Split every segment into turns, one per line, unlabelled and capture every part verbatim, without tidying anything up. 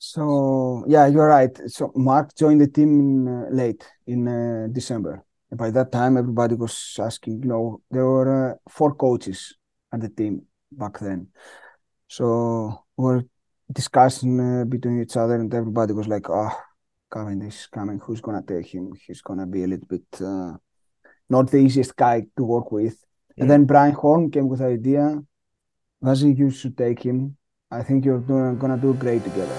So yeah, you're right. So Mark joined the team in, uh, late in uh, December. And by that time, everybody was asking. You know, there were uh, four coaches at the team back then. So we were discussing uh, between each other, and everybody was like, "Oh, Cavendish is coming. Who's gonna take him? He's gonna be a little bit uh, not the easiest guy to work with." And
Mm.
then Brian Horn came with the idea, "Vazi, you should take him. I think you're doing, gonna do great together."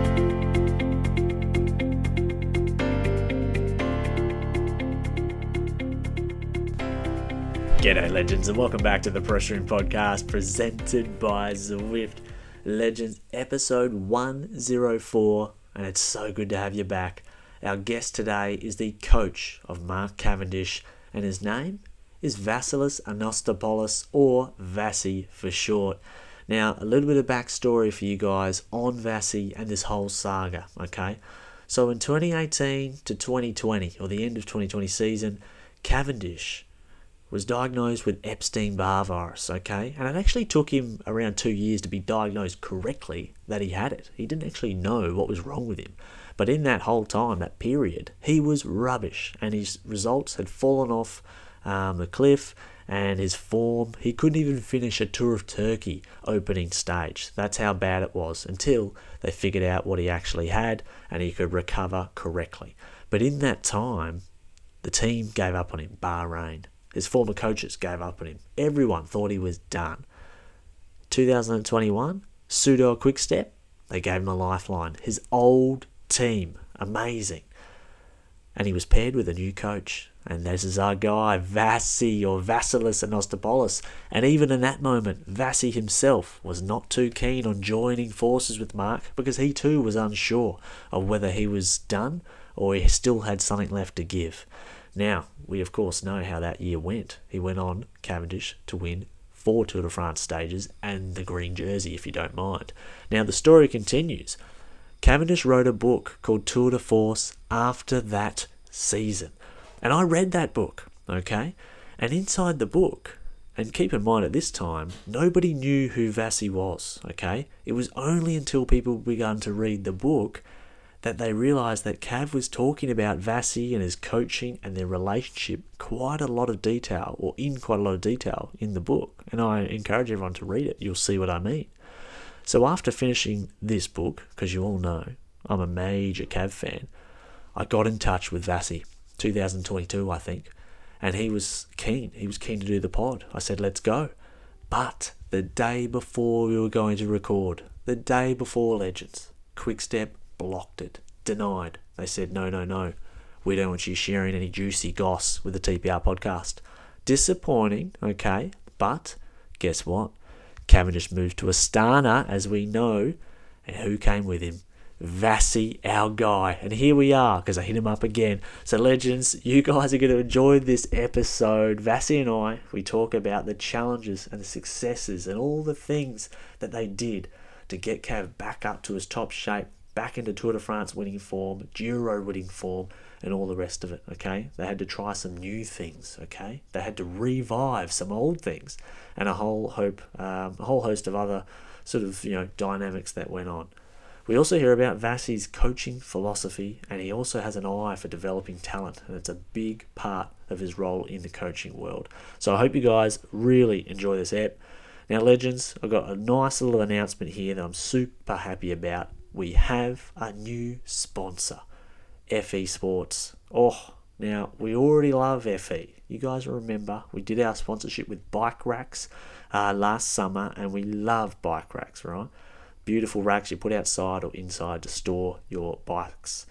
G'day, legends, and welcome back to the Press Room Podcast presented by Zwift. Legends, episode one oh four, and it's so good to have you back. Our guest today is the coach of Mark Cavendish, and his name is Vasilis Anastopoulos, or Vasi for short. Now, a little bit of backstory for you guys on Vasi and this whole saga, okay? So in twenty eighteen to twenty twenty, or the end of twenty twenty season, Cavendish was diagnosed with Epstein-Barr virus, okay? And it actually took him around two years to be diagnosed correctly that he had it. He didn't actually know what was wrong with him. But in that whole time, that period, he was rubbish, and his results had fallen off um, the cliff, and his form, he couldn't even finish a Tour of Turkey opening stage. That's how bad it was, until they figured out what he actually had, and he could recover correctly. But in that time, the team gave up on him, Bahrain. His former coaches gave up on him. Everyone thought he was done. twenty twenty-one, Pseudo Quickstep, they gave him a lifeline. His old team, amazing. And he was paired with a new coach. And this is our guy, Vasi, or Vasilis Anastopoulos. And even in that moment, Vasi himself was not too keen on joining forces with Mark, because he too was unsure of whether he was done or he still had something left to give. Now, we of course know how that year went. He went on, Cavendish, to win four Tour de France stages and the green jersey, if you don't mind. Now, the story continues. Cavendish wrote a book called Tour de Force after that season. And I read that book, okay? And inside the book, and keep in mind at this time, nobody knew who Vasi was, okay? It was only until people began to read the book that they realised that Cav was talking about Vasi and his coaching and their relationship quite a lot of detail, or in quite a lot of detail in the book. And I encourage everyone to read it. You'll see what I mean. So after finishing this book, because you all know I'm a major Cav fan, I got in touch with Vasi, twenty twenty-two I think, and he was keen. He was keen to do the pod. I said, let's go. But the day before we were going to record, the day before Legends, Quickstep blocked it, denied. They said, no, no, no. We don't want you sharing any juicy goss with the T P R podcast. Disappointing, okay, but guess what? Cavendish moved to Astana, as we know, and who came with him? Vasi, our guy. And here we are, because I hit him up again. So, legends, you guys are going to enjoy this episode. Vasi and I, we talk about the challenges and the successes and all the things that they did to get Cav back up to his top shape, back into Tour de France winning form, Giro winning form, and all the rest of it, okay? They had to try some new things, okay? They had to revive some old things, and a whole hope, um, a whole host of other sort of, you know, dynamics that went on. We also hear about Vasi's coaching philosophy, and he also has an eye for developing talent, and it's a big part of his role in the coaching world. So I hope you guys really enjoy this ep. Now, legends, I've got a nice little announcement here that I'm super happy about. We have a new sponsor, F E Sports. Oh, now we already love F E. You guys remember we did our sponsorship with Bike Racks uh, last summer, and we love Bike Racks, right? Beautiful racks you put outside or inside to store your bikes.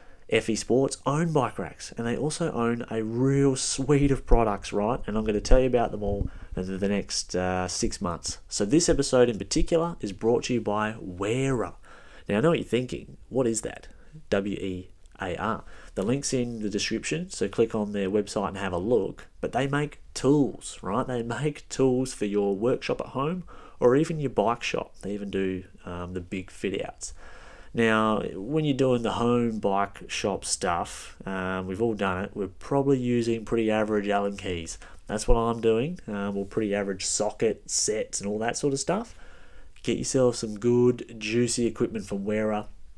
F E Sports own Bike Racks, and they also own a real suite of products, right? And I'm going to tell you about them all in the next uh, six months. So this episode in particular is brought to you by Wearer. Now, I know what you're thinking. What is that? W E A R. The link's in the description, so click on their website and have a look. But they make tools, right? They make tools for your workshop at home or even your bike shop. They even do um, the big fit outs. Now, when you're doing the home bike shop stuff, um, we've all done it, we're probably using pretty average Allen keys. That's what I'm doing, um, or pretty average socket sets and all that sort of stuff. Get yourself some good, juicy equipment from Wearer.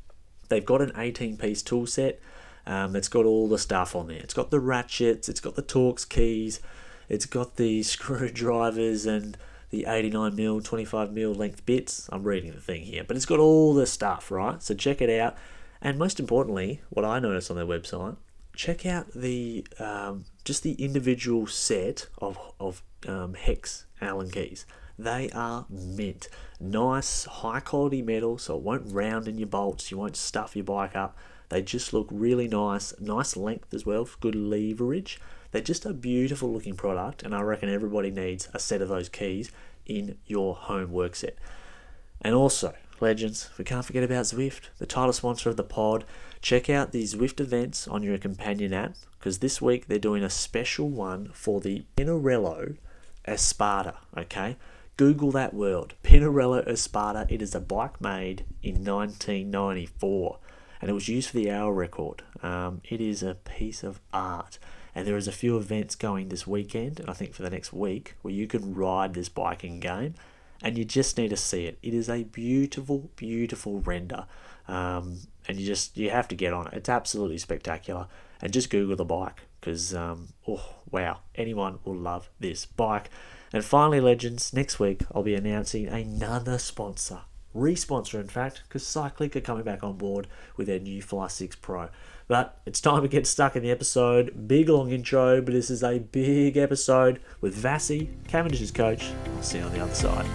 they've got an eighteen-piece tool set um, that's got all the stuff on there. It's got the ratchets, it's got the Torx keys, it's got the screwdrivers and the eighty-nine mil, twenty-five mil length bits. I'm reading the thing here, but it's got all the stuff, right? So check it out. And most importantly, what I noticed on their website, check out the um, just the individual set of of um, hex Allen keys. They are mint. Nice, high quality metal, so it won't round in your bolts. You won't stuff your bike up. They just look really nice. Nice length as well, good leverage. They're just a beautiful looking product, and I reckon everybody needs a set of those keys in your home work set. And also, legends, we can't forget about Zwift, the title sponsor of the pod. Check out the Zwift events on your companion app, because this week they're doing a special one for the Pinarello Espada, okay? Google that word, Pinarello Espada. It is a bike made in nineteen ninety-four, and it was used for the hour record. Um, it is a piece of art, and there is a few events going this weekend, and I think for the next week, where you can ride this biking game, and you just need to see it. It is a beautiful, beautiful render, um, and you just you have to get on it. It's absolutely spectacular, and just Google the bike, because um, oh wow, anyone will love this bike. And finally, legends, next week I'll be announcing another sponsor, re-sponsor in fact, because Cyclic are coming back on board with their new Fly six Pro. But it's time to get stuck in the episode. Big long intro, but this is a big episode with Vasi, Cavendish's coach. I'll see you on the other side.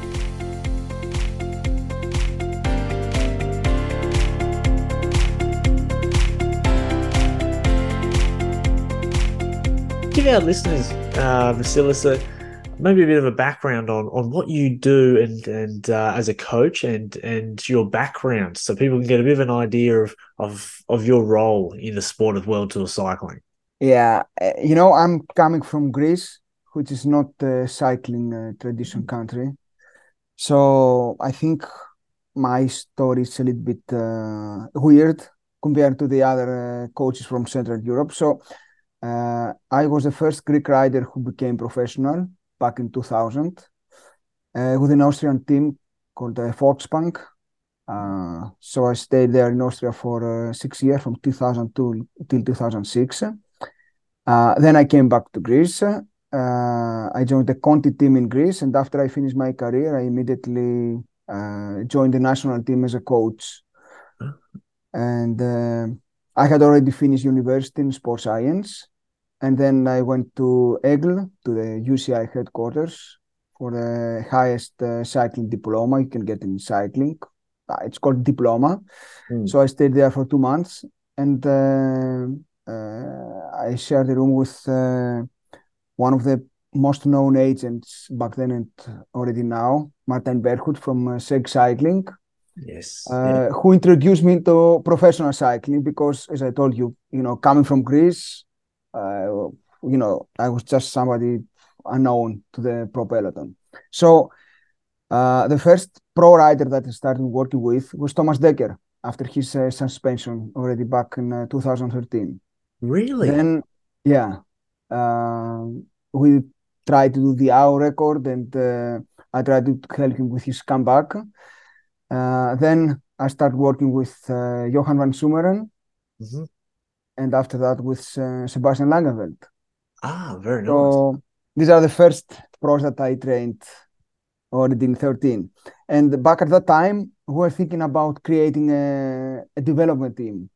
Give our listeners, uh, Vasilis, maybe a bit of a background on, on what you do and and uh, as a coach and and your background, so people can get a bit of an idea of of of your role in the sport of World Tour cycling.
Yeah, uh, you know, I'm coming from Greece, which is not a cycling uh, tradition country. So I think my story is a little bit uh, weird compared to the other uh, coaches from Central Europe. So uh, I was the first Greek rider who became professional back in two thousand uh, with an Austrian team called uh, Volksbank. Uh, so I stayed there in Austria for uh, six years, from two thousand two till two thousand six. Uh, then I came back to Greece. Uh, I joined the Conti team in Greece, and after I finished my career, I immediately uh, joined the national team as a coach. And uh, I had already finished university in sports science. And then I went to E G L, to the U C I headquarters, for the highest uh, cycling diploma you can get in cycling. Uh, it's called diploma. Mm. So I stayed there for two months, and uh, uh, I shared a room with uh, one of the most known agents back then and already now, Martijn Berghut from uh, Seg Cycling.
Yes.
Uh,
yeah.
Who introduced me to professional cycling, because, as I told you, you know, coming from Greece, Uh, you know, I was just somebody unknown to the pro peloton. So uh, the first pro rider that I started working with was Thomas Dekker after his uh, suspension already back in uh, two thousand thirteen.
Really?
Then, yeah, uh, we tried to do the hour record, and uh, I tried to help him with his comeback. Uh, then I started working with uh, Johan van Sumeren. Mm-hmm. And after that with uh, Sebastian Langenveld.
Ah, very nice.
So these are the first pros that I trained already in thirteen. And back at that time, we were thinking about creating a, a development team.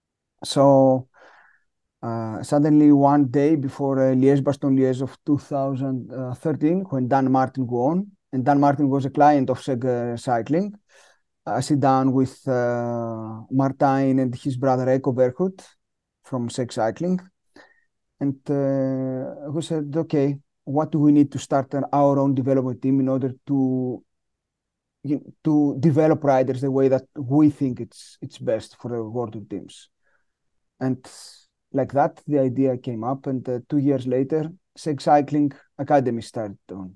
So uh, suddenly one day before uh, Liège-Bastogne-Liège of two thousand thirteen, when Dan Martin won, and Dan Martin was a client of Seg uh, Cycling, I sit down with uh, Martijn and his brother Eiko Berghut from Seg Cycling, and uh, who said, okay, what do we need to start an, our own development team in order to you know, to develop riders the way that we think it's it's best for the World Tour teams. And like that, the idea came up, and uh, two years later, Seg Cycling Academy started on.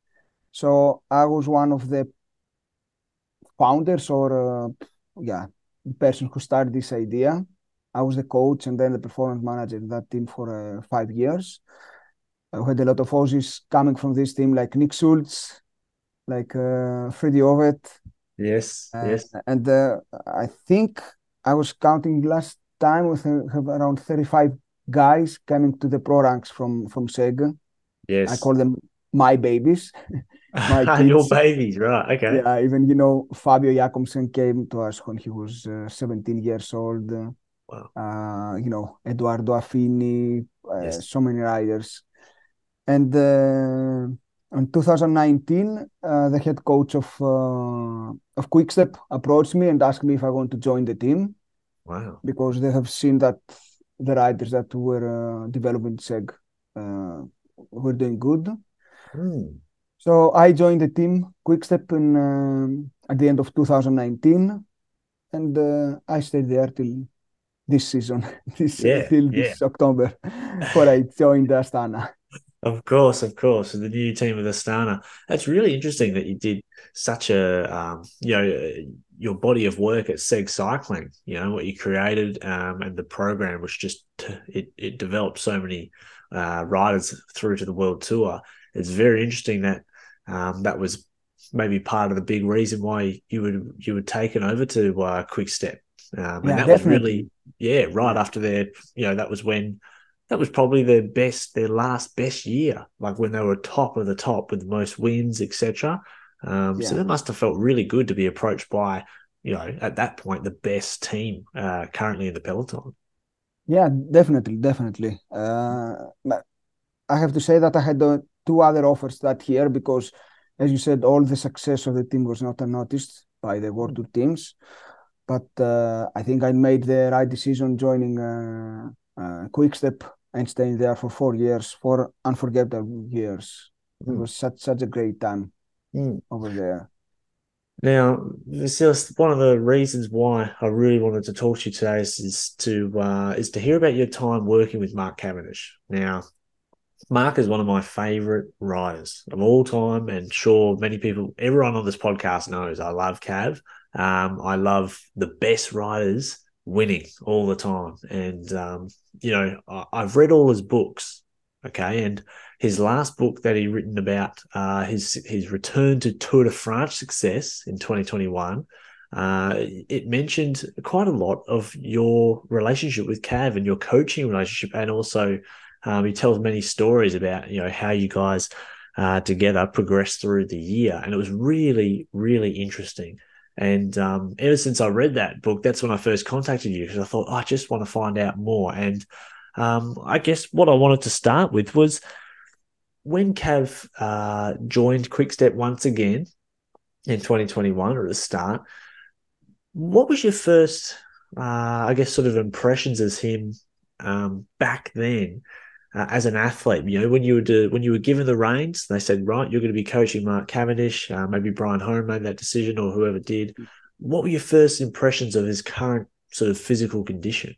So I was one of the founders, or uh, yeah, the person who started this idea. I was the coach and then the performance manager in that team for uh, five years. I had a lot of Aussies coming from this team, like Nick Schultz, like uh, Freddie Ovett.
Yes,
uh,
yes.
And uh, I think I was counting last time we have around thirty-five guys coming to the pro ranks from from Sega. I
Yes.
call them my babies, my
Your
kids.
babies, right? Okay.
Yeah, even you know Fabio Jakobsen came to us when he was uh, seventeen years old.
Wow.
Uh, you know Eduardo Affini, uh,
Yes.
so many riders. And uh, in two thousand nineteen, uh, the head coach of uh, of Quickstep approached me and asked me if I want to join the team
Wow.
because they have seen that the riders that were uh, developing Seg uh, were doing good.
Mm.
So I joined the team Quickstep in um at the end of two thousand nineteen, and uh, I stayed there till this season, this
Yeah.
till
Yeah.
this October, where I joined Astana.
Of course, of course, the new team of Astana. That's really interesting that you did such a, um, you know, your body of work at Seg Cycling. You know what you created, um, and the program, which just it it developed so many uh, riders through to the World Tour. It's very interesting that um, that was maybe part of the big reason why you would you were taken over to uh, Quick Step, um, and
Yeah,
that was
definitely.
really yeah right
Yeah.
after their you know that was when that was probably their best, their last best year, like when they were top of the top with the most wins, et cetera. Um, so
Yeah.
that must have felt really good to be approached by, you know, at that point, the best team uh, currently in the peloton.
Yeah, definitely, definitely. Uh, but I have to say that I had uh, two other offers that year because, as you said, all the success of the team was not unnoticed by the World Tour teams. But uh, I think I made the right decision joining uh, uh, Quickstep and staying there for four years, four unforgettable years. It
Mm.
was such such a great time
Mm.
over there.
Now, Vasilis, one of the reasons why I really wanted to talk to you today is, is to uh, is to hear about your time working with Mark Cavendish. Now, Mark is one of my favorite riders of all time, and sure, many people, everyone on this podcast knows I love Cav. Um, I love the best riders winning all the time, and um, you know, I, I've read all his books, okay, and his last book that he written about uh, his his return to Tour de France success in twenty twenty-one. Uh, it mentioned quite a lot of your relationship with Cav and your coaching relationship, and also um, he tells many stories about, you know, how you guys uh, together progressed through the year. And it was really, really interesting. And um, ever since I read that book, that's when I first contacted you because I thought, oh, I just want to find out more. And um, I guess what I wanted to start with was when Cav uh, joined Quickstep once again in twenty twenty-one or at the start, what was your first, uh, I guess, sort of impressions as him um, back then? Uh, as an athlete, you know, when you were do, when you were given the reins, they said, right, you're going to be coaching Mark Cavendish. Uh, maybe Brian Home made that decision, or whoever did. What were your first impressions of his current sort of physical condition?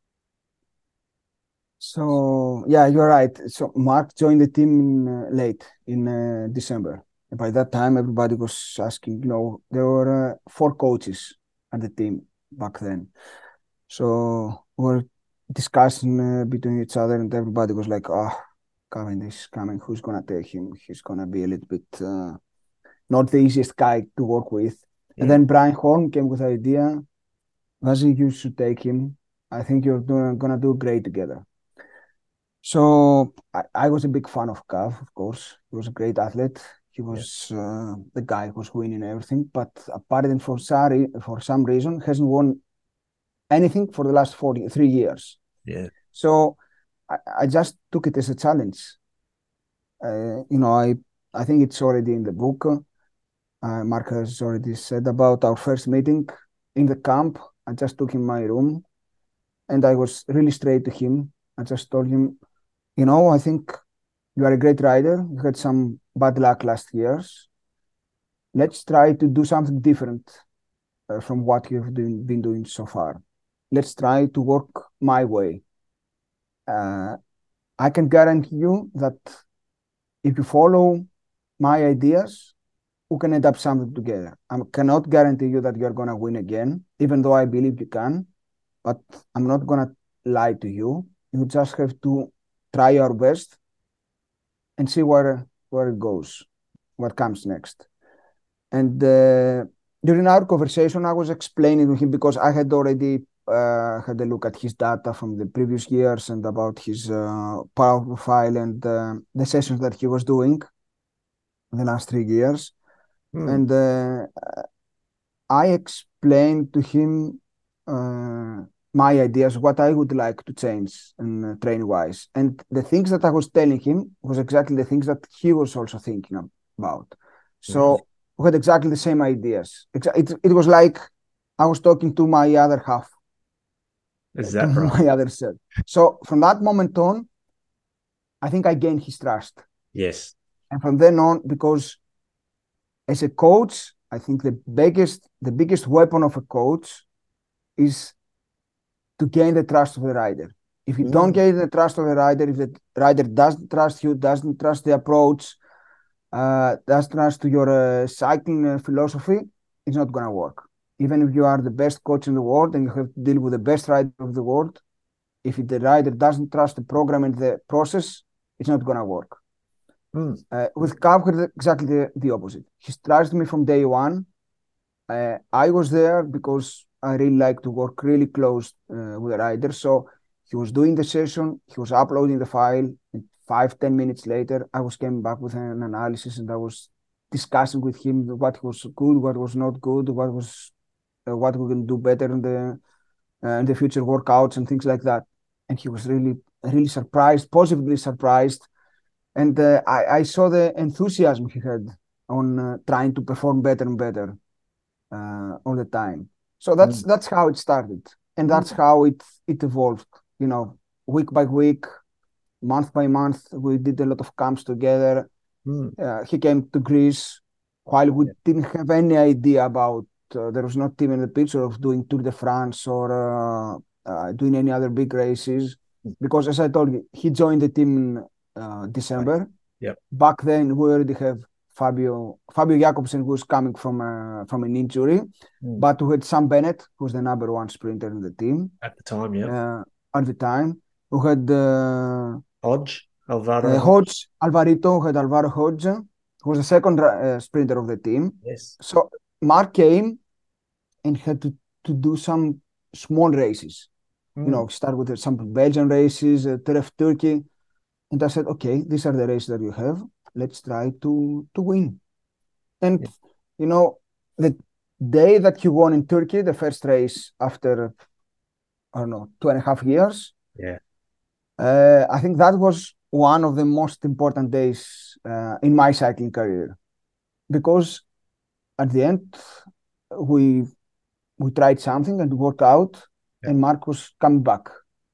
So yeah, you're right. So Mark joined the team in, uh, late in uh, December. And by that time, everybody was asking. You know, there were uh, four coaches at the team back then. So we were discussing uh, between each other, and everybody was like, "Oh, Cavendish is coming. Who's gonna take him? He's gonna be a little bit uh, not the easiest guy to work with." And
Mm,
then Brian Horn came with the idea, "Vazi, you should take him. I think you're doing, gonna do great together." So I, I was a big fan of Cav, of course. He was a great athlete. He
yeah,
was uh, the guy who was winning everything, but apparently for some, for some reason hasn't won anything for the last forty-three years.
yeah,
So I, I just took it as a challenge. Uh, you know, I I think it's already in the book. Uh, Mark has already said about our first meeting in the camp. I just took him in my room and I was really straight to him. I just told him, you know, I think you are a great rider. You had some bad luck last years. Let's try to do something different uh, from what you've been, been doing so far. Let's try to work my way. Uh, I can guarantee you that if you follow my ideas, we can end up something together. I cannot guarantee you that you're going to win again, even though I believe you can, but I'm not going to lie to you. You just have to try your best and see where, where it goes, what comes next. And uh, during our conversation, I was explaining to him because I had already uh, had a look at his data from the previous years and about his uh, power profile and uh, the sessions that he was doing in the last three years.
Mm.
And uh, I explained to him uh, my ideas, what I would like to change in uh, training wise. And the things that I was telling him was exactly the things that he was also thinking about. So
Really?
we had exactly the same ideas. It, it was like I was talking to my other half,
Is
to
that right?
my other self. So from that moment on, I think I gained his trust.
Yes.
And from then on, because as a coach, I think the biggest the biggest weapon of a coach is to gain the trust of the rider. If you don't
Mm.
gain the trust of the rider, if the rider doesn't trust you, doesn't trust the approach, uh, doesn't trust to your uh, cycling uh, philosophy, it's not gonna work. Even if you are the best coach in the world and you have to deal with the best rider of the world, if the rider doesn't trust the program and the process, it's not gonna work.
Mm.
Uh, with Cav, exactly the, the opposite. He trusted me from day one. Uh, I was there because I really like to work really close uh, with the rider. So he was doing the session, he was uploading the file, and five, ten minutes later, I was coming back with an analysis and I was discussing with him what was good, what was not good, what was uh, what we can do better in the uh, in the future workouts and things like that. And he was really, really surprised, positively surprised. And uh, I, I saw the enthusiasm he had on uh, trying to perform better and better uh, all the time. So that's
Mm.
that's how it started, and that's
Mm.
how it it evolved. You know, week by week, month by month, we did a lot of camps together.
Mm.
Uh, he came to Greece while we
Yeah.
didn't have any idea about. Uh, there was not even the picture of doing Tour de France or uh, uh, doing any other big races,
Mm.
because as I told you, he joined the team in uh,
Right.
December.
Yep.
Back then, we already have Fabio Fabio Jakobsen, who was coming from uh, from an injury,
Mm.
but we had Sam Bennett, who's the number one sprinter in the team
At the time, yep.
uh, at the time. We had uh,
Hodge, Alvaro
uh,
Hodge.
Hodge Alvarito, who had Alvaro Hodge, who was the second uh, sprinter of the team.
Yes.
So Mark came and had to, to do some small races. You
Mm.
know, start with some Belgian races, uh, Teref Turkey. And I said, okay, these are the races that you have. Let's try to to win. And
Yeah.
you know, the day that he won in Turkey, the first race after I don't know two and a half years,
Yeah.
uh, I think that was one of the most important days uh, in my cycling career, because at the end we we tried something and worked out,
Yeah.
and Mark was coming back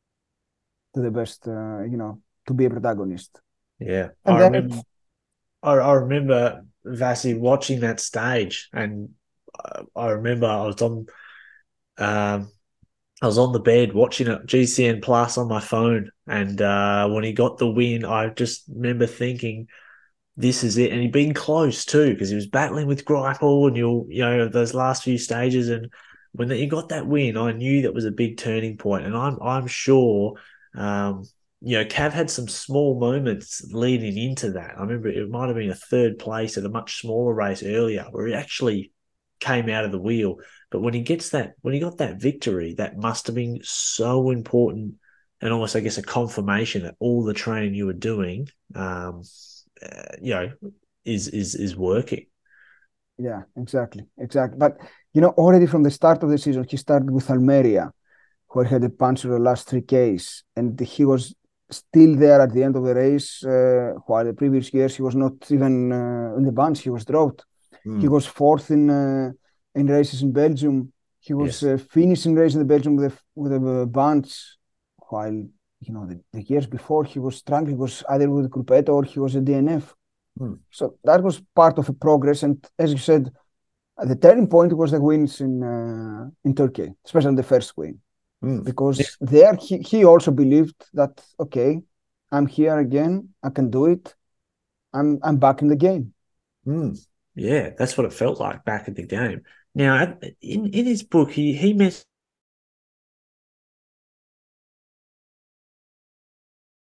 to the best, uh, you know, to be a protagonist.
Yeah.
And
I
then it,
remember. I, I remember Vasi watching that stage, and I, I remember I was on. Um, I was on the bed watching it G C N Plus on my phone, and uh, when he got the win, I just remember thinking, "This is it." And he'd been close too because he was battling with Greipel, and you you know those last few stages. And when he got that win, I knew that was a big turning point. And I'm I'm sure, um, you know, Cav had some small moments leading into that. I remember it might have been a third place at a much smaller race earlier where he actually came out of the wheel. But when he gets that, when he got that victory, that must have been so important, and almost, I guess, a confirmation that all the training you were doing, um, uh, you know, is is is working.
yeah, exactly, exactly. But you know, already from the start of the season, he started with Almeria, where he had a puncture the last three Ks, and he was still there at the end of the race. Uh, while the previous years he was not even uh, in the bunch; he was dropped. He
Mm.
was fourth in uh, in races in Belgium. He was
Yes.
uh, finishing races in Belgium with a, with a bunch, while you know the, the years before he was struggling. He was either with Gruppetto or he was a D N F.
Mm.
So that was part of a progress. And as you said, the turning point was the wins in uh, in Turkey, especially the first win,
Mm. Yeah.
because there he, he also believed that okay, I'm here again, I can do it, I'm I'm back in the game.
Mm. Yeah, that's what it felt like back at the game. Now, in in his book, he he mentioned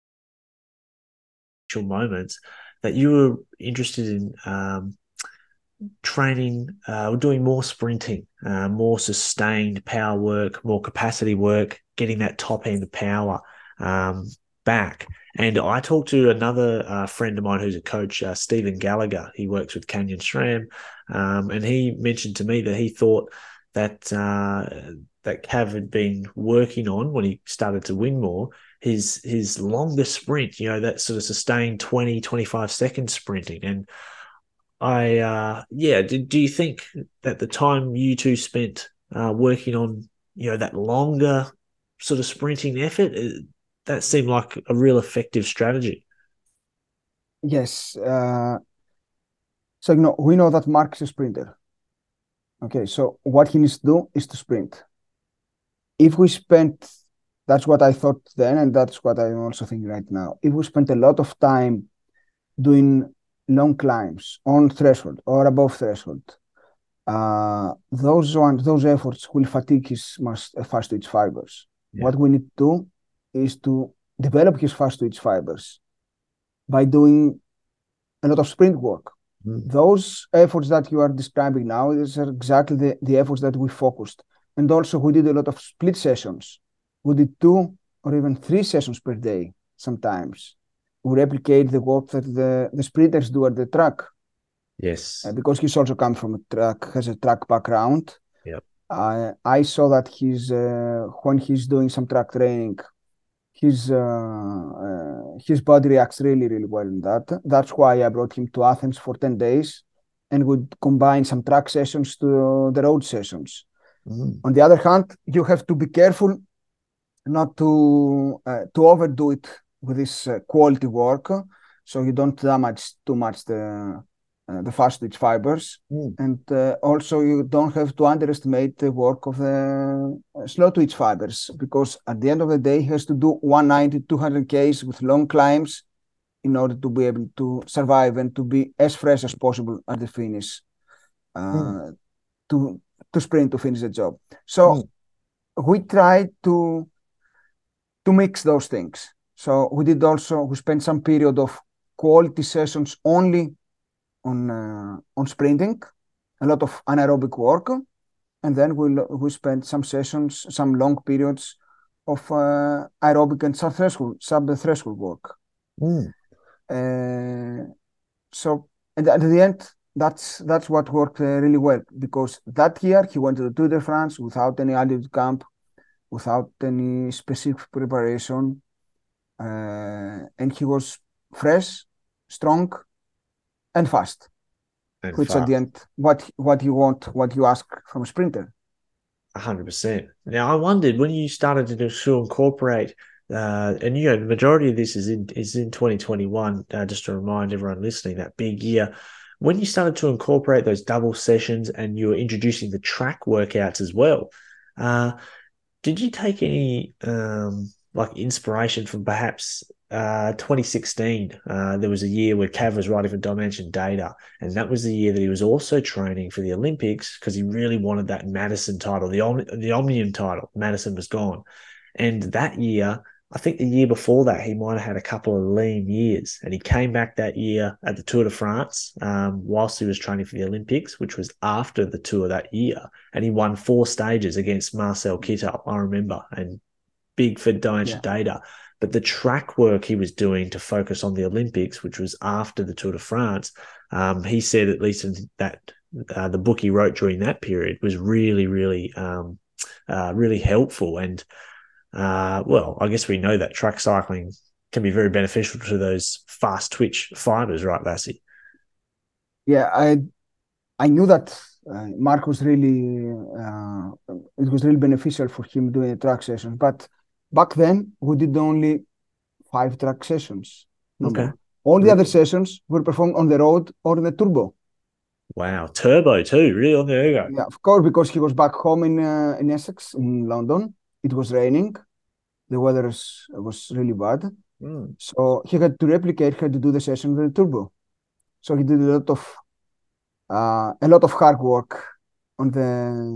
moments that you were interested in. Um, training, uh, doing more sprinting, uh, more sustained power work, more capacity work, getting that top end power um, back. And I talked to another uh, friend of mine who's a coach, uh, Stephen Gallagher. He works with Canyon SRAM, um, and he mentioned to me that he thought that uh, that Cav had been working on when he started to win more. His his longest sprint, you know, that sort of sustained twenty, twenty-five second sprinting. And I, uh, yeah, do, do you think that the time you two spent uh, working on, you know, that longer sort of sprinting effort, that seemed like a real effective strategy?
Yes. Uh, so, you know, we know that Mark is a sprinter. Okay, so what he needs to do is to sprint. If we spent, that's what I thought then, and that's what I'm also thinking right now. If we spent a lot of time doing long climbs on threshold or above threshold, uh, those ones, those efforts will fatigue his fast twitch fibers. Yeah. What we need to do is to develop his fast twitch fibers by doing a lot of sprint work. Mm. Those efforts that you are describing now, these are exactly the, the efforts that we focused. And also we did a lot of split sessions. We did two or even three sessions per day sometimes. We replicate the work that the, the sprinters do at the track.
Yes.
Uh, because he's also come from a track, has a track background.
Yep.
Uh, I saw that he's, uh, when he's doing some track training, his uh, uh, his body reacts really, really well in that. That's why I brought him to Athens for ten days and would combine some track sessions to the road sessions. Mm. On the other hand, you have to be careful not to uh, to overdo it with this uh, quality work, so you don't damage too much the uh, the fast twitch fibers. Mm. And uh, also you don't have to underestimate the work of the uh, slow twitch fibers, because at the end of the day he has to do one ninety, two hundred Ks with long climbs in order to be able to survive and to be as fresh as possible at the finish, uh, mm. to to sprint to finish the job. So mm. we tried to to mix those things. So we did also, we spent some period of quality sessions only on uh, on sprinting, a lot of anaerobic work, and then we we'll, we spent some sessions, some long periods of uh, aerobic and sub threshold sub threshold work. Mm. Uh, so and at the end, that's that's what worked uh, really well, because that year he went to the Tour de France without any altitude camp, without any specific preparation, uh, and he was fresh, strong, and fast, and which fast. At the end, what what you want, what you ask from a sprinter.
A hundred percent. Now, I wondered when you started to, to incorporate, uh, and you know, the majority of this is in is in twenty twenty-one. Uh, just to remind everyone listening, that big year, when you started to incorporate those double sessions and you were introducing the track workouts as well. Uh, did you take any um, like inspiration from perhaps uh, twenty sixteen? Uh, there was a year where Cav was writing for Dimension Data, and that was the year that he was also training for the Olympics because he really wanted that Madison title, the Om- the Omnium title. Madison was gone, and that year, I think the year before that, he might have had a couple of lean years, and he came back that year at the Tour de France um, whilst he was training for the Olympics, which was after the Tour that year, and he won four stages against Marcel Kittel, I remember, and big for Dimension yeah. Data. But the track work he was doing to focus on the Olympics, which was after the Tour de France, um, he said, at least in that uh, the book he wrote during that period was really, really, um, uh, really helpful. And Uh, well, I guess we know that track cycling can be very beneficial to those fast twitch fibers, right, Lassie?
Yeah, I I knew that uh, Mark was really, uh, it was really beneficial for him doing the track sessions. But back then, we did only five track sessions. No okay. More. All the really? Other sessions were performed on the road or in the turbo.
Wow, turbo too, really on the ergo.
Yeah, of course, because he was back home in uh, in Essex, in London. It was raining. The weather was, was really bad. Mm. So he had to replicate, had to do the session with the turbo. So he did a lot of uh, a lot of hard work on the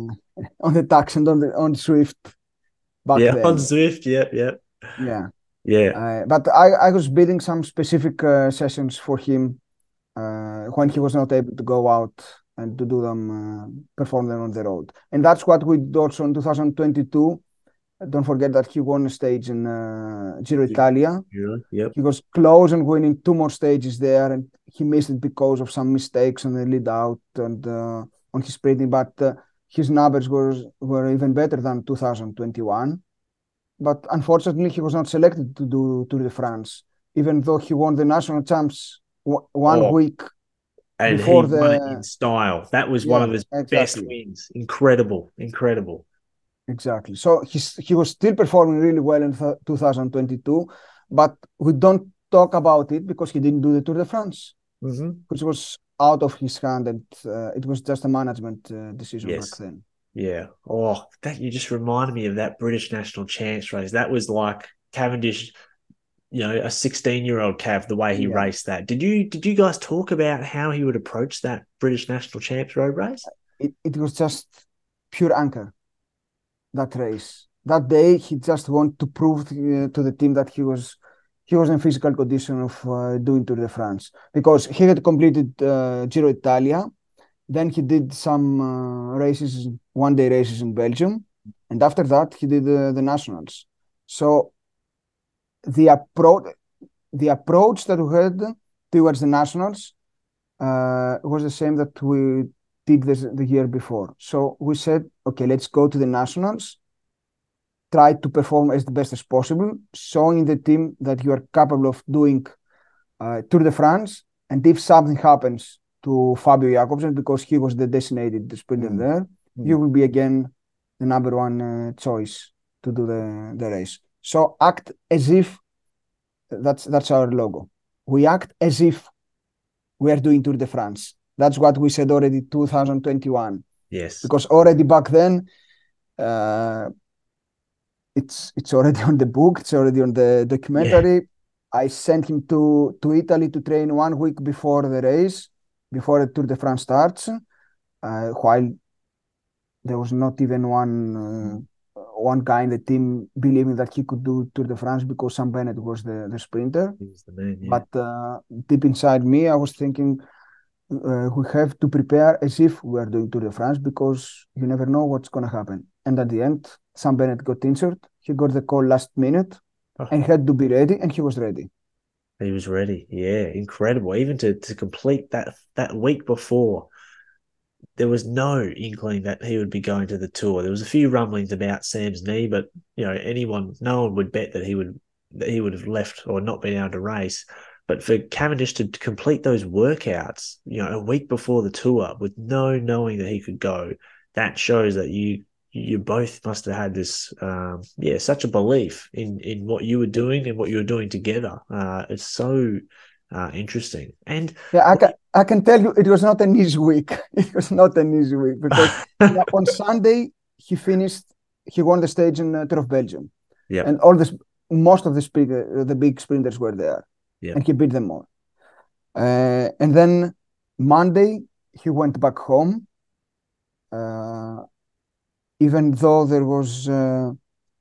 on the Tacx and on the on Zwift back
yeah,
then.
on Zwift, yeah, yeah.
Yeah.
Yeah.
Uh, but I, I was building some specific uh, sessions for him uh, when he was not able to go out and to do them, uh, perform them on the road. And that's what we did also in twenty twenty-two. Don't forget that he won a stage in uh, Giro Italia.
Really? Yep.
He was close and winning two more stages there, and he missed it because of some mistakes on the lead out and uh, on his sprinting. But uh, his numbers were were even better than two thousand twenty-one. But unfortunately, he was not selected to do Tour de France, even though he won the national champs w- one
Oh,
week
and
before
he
the.
won it in style. That was one
Yeah,
of his
exactly.
best wins. Incredible, incredible.
Exactly. So he's he was still performing really well in th- two thousand twenty-two, but we don't talk about it because he didn't do the Tour de France,
Mm-hmm.
which was out of his hand, and uh, it was just a management uh, decision
Yes.
back then.
Yeah. Oh, that you just reminded me of that British national champs race. That was like Cavendish, you know, a sixteen-year-old Cav, the way he
Yeah.
raced that. Did you did you guys talk about how he would approach that British national champs road race?
It it was just pure anchor, that race. That day, he just wanted to prove uh, to the team that he was he was in physical condition of uh, doing Tour de France, because he had completed uh, Giro Italia. Then he did some uh, races, one day races in Belgium. And after that, he did uh, the nationals. So the approach, the approach that we had towards the nationals uh, was the same that we did this, the year before. So we said, okay, let's go to the nationals, try to perform as the best as possible, showing the team that you are capable of doing uh, Tour de France. And if something happens to Fabio Jakobsen, because he was the designated sprinter
Mm.
there,
Mm.
you will be again the number one uh, choice to do the, the race. So act as if that's that's our logo. We act as if we are doing Tour de France. That's what we said already two thousand twenty-one.
Yes.
Because already back then, uh, it's it's already on the book. It's already on the documentary. Yeah. I sent him to, to Italy to train one week before the race, before the Tour de France starts, uh, while there was not even one uh, one guy in the team believing that he could do Tour de France, because Sam Bennett was the, the sprinter.
He was the man, yeah.
But uh, deep inside me, I was thinking uh, we have to prepare as if we are doing Tour de France, because you never know what's going to happen. And at the end, Sam Bennett got injured. He got the call last minute. Oh. And had to be ready, and he was ready.
He was ready, yeah, incredible. Even to, to complete that that week before, there was no inkling that he would be going to the Tour. There was a few rumblings about Sam's knee, but you know, anyone, no one would bet that he would that he would have left or not been able to race. But for Cavendish to complete those workouts, you know, a week before the Tour with no knowing that he could go, that shows that you. You both must have had this, um, yeah, such a belief in, in what you were doing and what you were doing together. Uh, it's so uh, interesting. And
yeah, I can I can tell you, it was not an easy week. It was not an easy week, because yeah, on Sunday he finished. He won the stage in uh, Tour of Belgium,
yeah,
and all this, most of the speaker, the big sprinters were there,
yep.
and he beat them all. Uh, and then Monday he went back home. Uh, Even though there was, uh,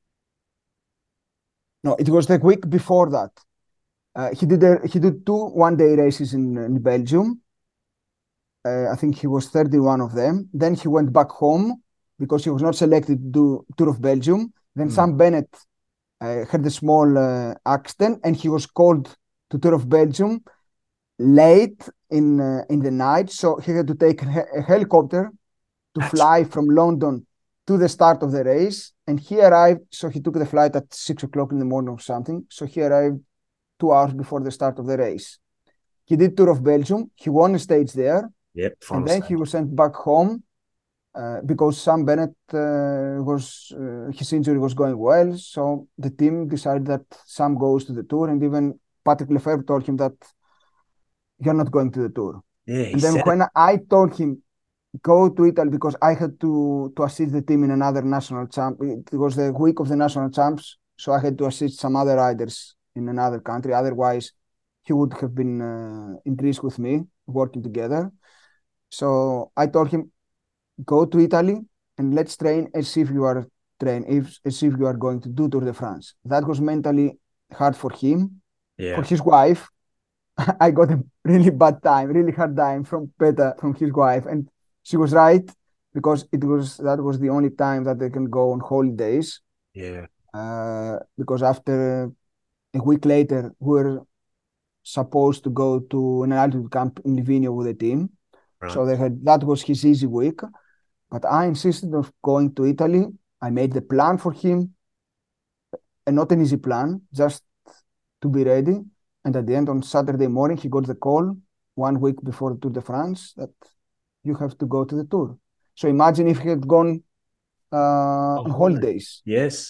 no, it was the week before that. Uh, he did a, he did two one-day races in, in Belgium. Uh, I think he was thirty-one of them. Then he went back home because he was not selected to do Tour of Belgium. Then mm. Sam Bennett uh, had a small uh, accident, and he was called to Tour of Belgium late in uh, in the night. So he had to take a, a helicopter to That's fly right. from London to the start of the race, and he arrived, so he took the flight at six o'clock in the morning or something, so he arrived two hours before the start of the race. He did Tour of Belgium, he won a stage there,
yep,
and then stage. He was sent back home uh, because Sam Bennett uh, was, uh, his injury was going well, so the team decided that Sam goes to the Tour, and even Patrick Lefevere told him that you're not going to the Tour.
Yeah,
and then when it. I told him, go to Italy, because I had to to assist the team in another national champ. It was the week of the national champs, so I had to assist some other riders in another country. Otherwise, he would have been uh, in Greece with me, working together. So I told him, go to Italy and let's train as if you are train, if, as if you are going to do Tour de France. That was mentally hard for him.
Yeah.
For his wife, I got a really bad time, really hard time from Peta, from his wife, and she was right because it was that was the only time that they can go on holidays.
Yeah.
Uh, because after a week later, we were supposed to go to an altitude camp in Livigno with the team.
Right.
So they had that was his easy week. But I insisted of going to Italy. I made the plan for him, and not an easy plan, just to be ready. And at the end, on Saturday morning, he got the call one week before the Tour de France that you have to go to the Tour. So imagine if he had gone uh, on holidays.
Yes.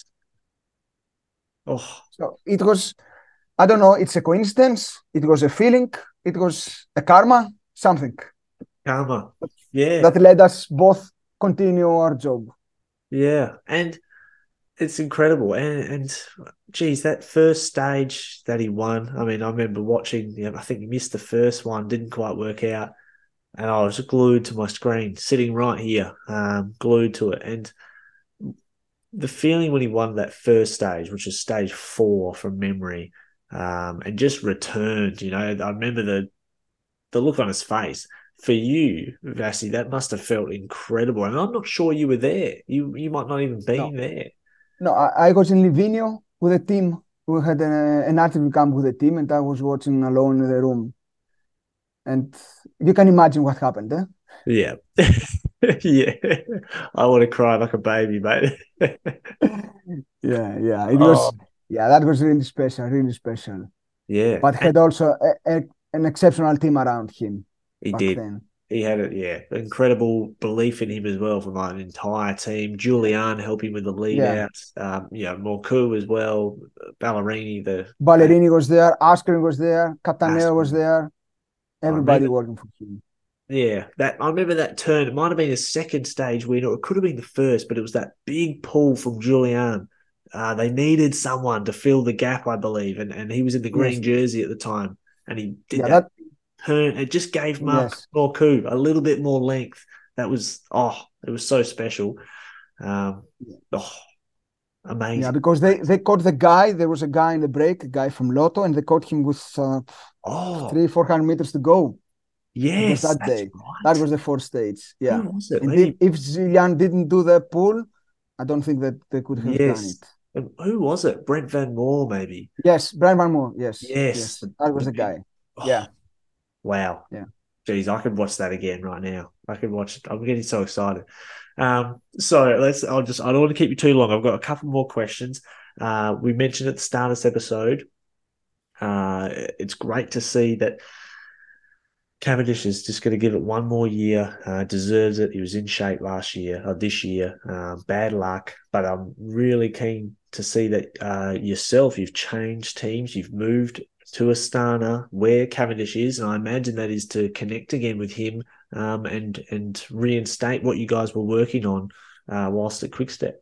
Oh.
So it was, I don't know, it's a coincidence. It was a feeling. It was a karma, something.
Karma. Yeah.
That led us both continue our job.
Yeah. And it's incredible. And, and geez, that first stage that he won, I mean, I remember watching, you know, I think he missed the first one, didn't quite work out. And I was glued to my screen, sitting right here, um, glued to it. And the feeling when he won that first stage, which is stage four from memory, um, and just returned, you know, I remember the the look on his face. For you, Vasi, that must have felt incredible. And I'm not sure you were there. You you might not even been
No.
there.
No, I, I was in Livigno with a team. We had a, an active camp with the team, and I was watching alone in the room. And you can imagine what happened, eh?
Yeah. Yeah. I want to cry like a baby, mate.
Yeah, yeah. It
Oh.
was, yeah, that was really special, really special.
Yeah.
But had also a, a, an exceptional team around him.
He
back
did.
Then.
He had a yeah, incredible belief in him as well from like an entire team. Julian helping with the lead
Yeah.
out. Um, you know, Morcu as well. Ballerini, the
Ballerini was there. Askren was there. Cataneo was
Askren.
there. Everybody
remember-
working for him.
Yeah, that I remember that turn. It might have been a second stage win, or it could have been the first, but it was that big pull from Julian. Uh, they needed someone to fill the gap, I believe, and, and he was in the green
Yes.
jersey at the time, and he did
Yeah,
that,
that,
turn. It just gave Mark
yes.
Morcu a little bit more length. That was oh, it was so special. Um, oh, amazing.
Yeah, because they, they caught the guy. There was a guy in the break, a guy from Lotto, and they caught him with uh,
oh,
three, four hundred meters to go. It was
yes,
that
that's
day.
right.
That was the fourth stage. Yeah.
Who was it?
And
Maybe-
if, if Zillian didn't do the pull, I don't think that they could have done
yes.
it.
And who was it? Brent Van Moor, maybe.
Yes, Brian Van Moor. Yes.
Yes.
Yes.
The-
That was
the
the
big-
guy.
Oh,
Yeah.
Wow.
Yeah.
Geez, I could watch that again right now. I could watch it. I'm getting so excited. Um, so let's. I'll just. I don't want to keep you too long. I've got a couple more questions. Uh, we mentioned at the start of this episode. Uh, it's great to see that Cavendish is just going to give it one more year. Uh, deserves it. He was in shape last year or this year. Uh, bad luck, but I'm really keen to see that uh, yourself. You've changed teams. You've moved to Astana, where Cavendish is, and I imagine that is to connect again with him um, and and reinstate what you guys were working on uh, whilst at Quickstep.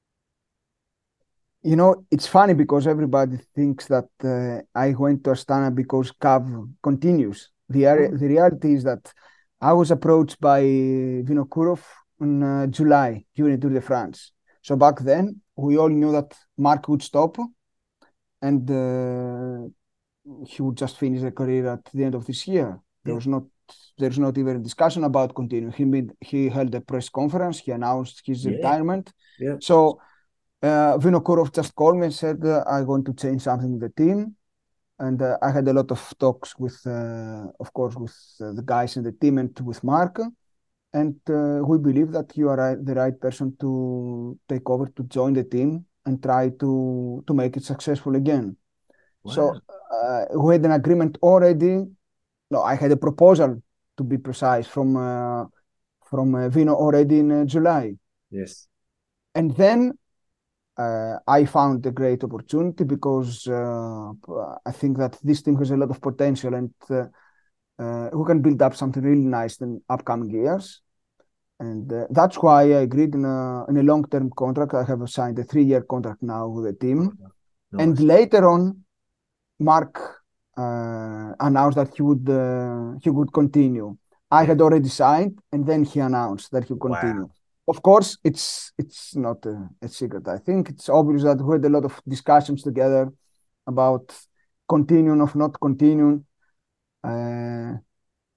You know, it's funny because everybody thinks that uh, I went to Astana because Cav continues. The, area, the reality is that I was approached by Vinokurov in uh, July during Tour de France. So back then, we all knew that Mark would stop and uh, he would just finish a career at the end of this year. There
Yeah.
was not, there's not even a discussion about continuing. He made, he held a press conference. He announced his
Yeah.
retirement.
Yeah.
So uh, Vinokurov just called me and said, uh, I'm going to change something in the team. And uh, I had a lot of talks with, uh, of course, with uh, the guys in the team and with Mark. And uh, we believe that you are right, the right person to take over, to join the team and try to, to make it successful again.
Wow.
So uh, we had an agreement already. No, I had a proposal, to be precise, from uh, from uh, Vino already in uh, July.
Yes.
And then uh, I found a great opportunity because uh, I think that this team has a lot of potential and uh, uh, we can build up something really nice in upcoming years. And uh, that's why I agreed in a, in a long-term contract. I have signed a three-year contract now with the team.
Nice.
And later on, Mark uh, announced that he would uh, he would continue. I
Yeah.
had already signed, and then he announced that he would
Wow.
continue. Of course, it's it's not a, a secret. I think it's obvious that we had a lot of discussions together about continuing or not continuing. Uh,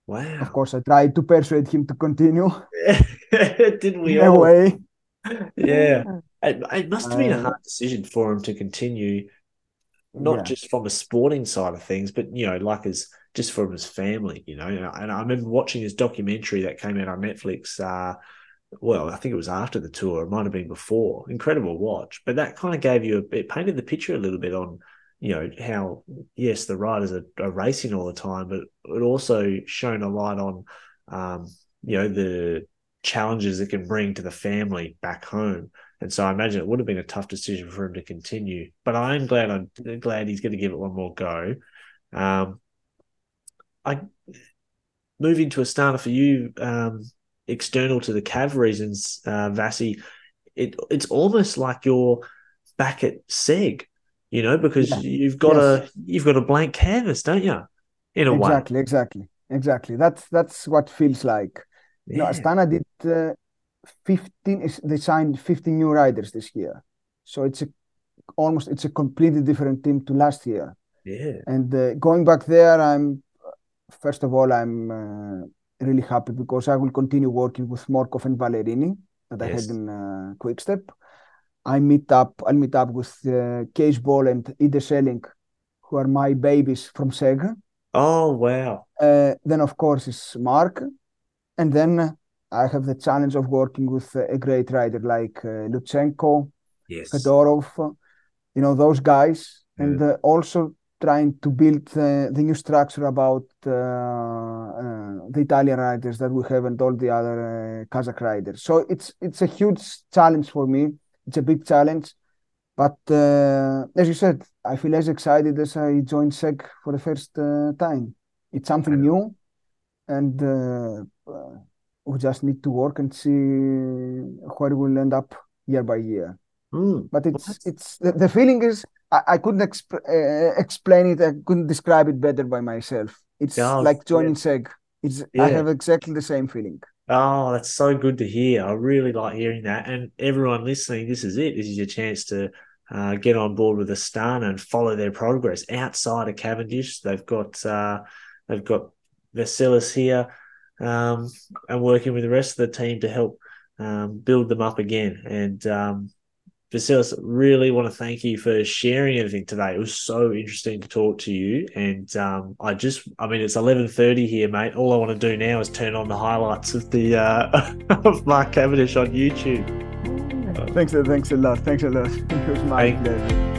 Of
Wow.
course, I tried to persuade him to continue
Didn't we
in a
all?
way.
Yeah. It, it must have been a
Uh,
hard decision for him to continue, not
yeah,
just from a sporting side of things, but, you know, like as just from his family, you know. And I, and I remember watching his documentary that came out on Netflix. Uh, well, I think it was after the tour. It might have been before. Incredible watch. But that kind of gave you a, it painted the picture a little bit on, you know, how, yes, the riders are, are racing all the time, but it also shone a light on, um, you know, the challenges it can bring to the family back home. And so I imagine it would have been a tough decision for him to continue. But I am glad I'm glad he's going to give it one more go. Um, I moving to Astana for you, um, external to the Cav reasons, uh, Vasi, it it's almost like you're back at Seg, you know, because
yeah,
you've got
yes,
a you've got a blank canvas, don't you? In a way.
exactly, exactly, exactly. That's that's what feels like. You know,
Yeah,
Astana did uh, fifteen. is- They signed fifteen new riders this year, so it's a, almost it's a completely different team to last year.
yeah,
And uh, going back there, I'm first of all I'm uh, really happy because I will continue working with Morkov and Valerini that I had
yes.
in uh, Quickstep. I meet up. I'll meet up with uh, Case Ball and Ide Selling, who are my babies from Sega.
Oh wow.
Uh, then, of course, is Mark. And then I have the challenge of working with a great rider like uh, Lutsenko,
Yes.
Fedorov, you know, those guys. And
Mm.
uh, also trying to build uh, the new structure about uh, uh, the Italian riders that we have and all the other uh, Kazakh riders. So it's it's a huge challenge for me. It's a big challenge. But uh, as you said, I feel as excited as I joined SEG for the first uh, time. It's something new, and uh, uh, we just need to work and see where we'll end up year by year.
Mm.
But
Well,
it's
that's,
it's the, the feeling is I, I couldn't exp- uh, explain it. I couldn't describe it better by myself. It's
oh,
like
yeah,
joining SEG. It's I
yeah.
have exactly the same feeling.
Oh, that's so good to hear. I really like hearing that. And everyone listening, this is it. This is your chance to uh, get on board with Astana and follow their progress outside of Cavendish. They've got uh, they've got Vasilis here, um, and working with the rest of the team to help um, build them up again. And um, Vasilis, really want to thank you for sharing everything today. It was so interesting to talk to you. And um, I just, I mean, it's eleven thirty here, mate. All I want to do now is turn on the highlights of the uh, of Mark Cavendish on YouTube.
Thanks, thanks a lot. Thanks a lot. It was my
Thank,
pleasure.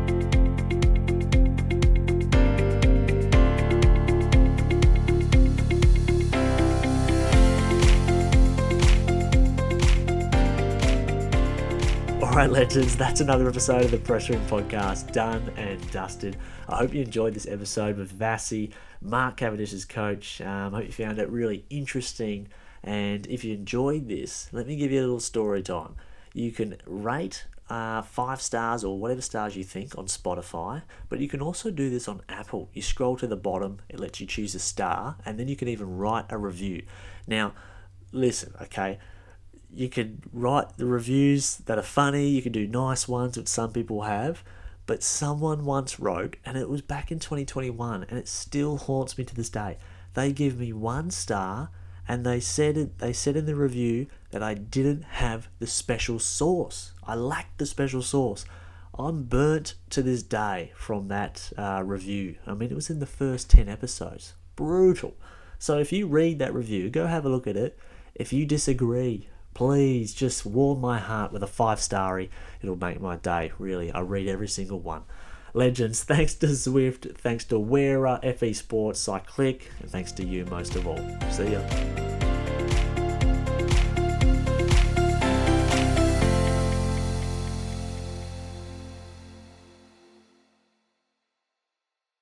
All right, legends, that's another episode of the Pressure Room Podcast done and dusted. I hope you enjoyed this episode with Vasi, Mark Cavendish's coach. Um, I hope you found it really interesting. And if you enjoyed this, let me give you a little story time. You can rate uh, five stars or whatever stars you think on Spotify, but you can also do this on Apple. You scroll to the bottom, it lets you choose a star, and then you can even write a review. Now, listen, okay? You could write the reviews that are funny, you could do nice ones, which some people have, but someone once wrote, and it was back in twenty twenty-one, and it still haunts me to this day. They give me one star, and they said it, they said in the review that I didn't have the special sauce. I lacked the special sauce. I'm burnt to this day from that uh, review. I mean, it was in the first ten episodes. Brutal. So if you read that review, go have a look at it. If you disagree, please just warm my heart with a five starry. It'll make my day, really. I read every single one. Legends, thanks to Zwift, thanks to Wera, F E Sports, Cyclic, and thanks to you most of all. See ya.